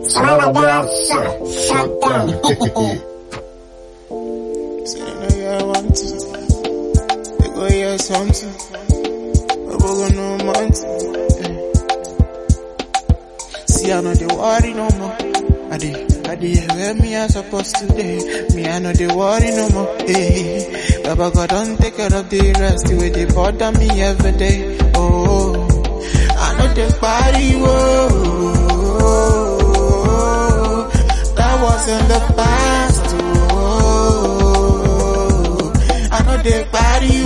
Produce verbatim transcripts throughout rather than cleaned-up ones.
Saladash, shut down. Say they know you I want to. They go hear something. But we go no mountain. See I know they worry no more. I dey, I dey where me I supposed to dey. Me I know they worry no more. Hey, Baba God don't take care of the rest. The way they bother me every day. Oh, I know they party. Whoa. That was in the past, oh, I know they party,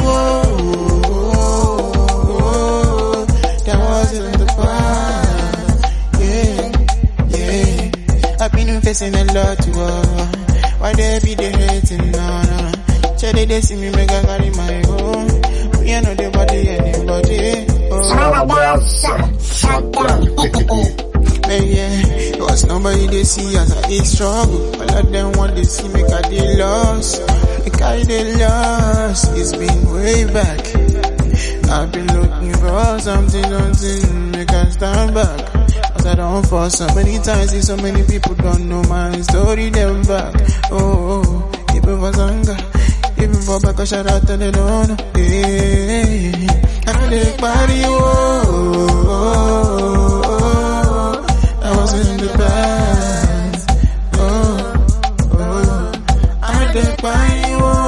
oh, that was in the past, yeah, yeah, I've been facing a lot, oh, why they be they hating, no, no, say they, they see me make I carry my own, we ain't know the body, anybody, oh, Shut down. yeah, yeah, cause nobody they see as I dey struggle. All of them want they see make I dey lost. Make I dey lost. It's been way back. I've been looking for something, something make I stand back. Cause I don't fall so many times. See so many people don't know my story. Them back. Oh, oh, even for Zanga, even for back, shout out to the don't know. Hey, I know they party. Oh, oh, oh. I was in the past, oh, oh, I did buy you, oh,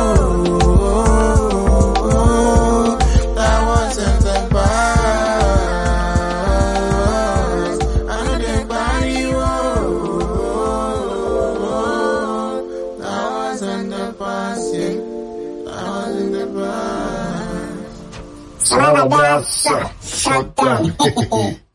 oh, that was in the past, I did buy you, oh, that was in the past, yeah, that was in the past. Saladash, shut down.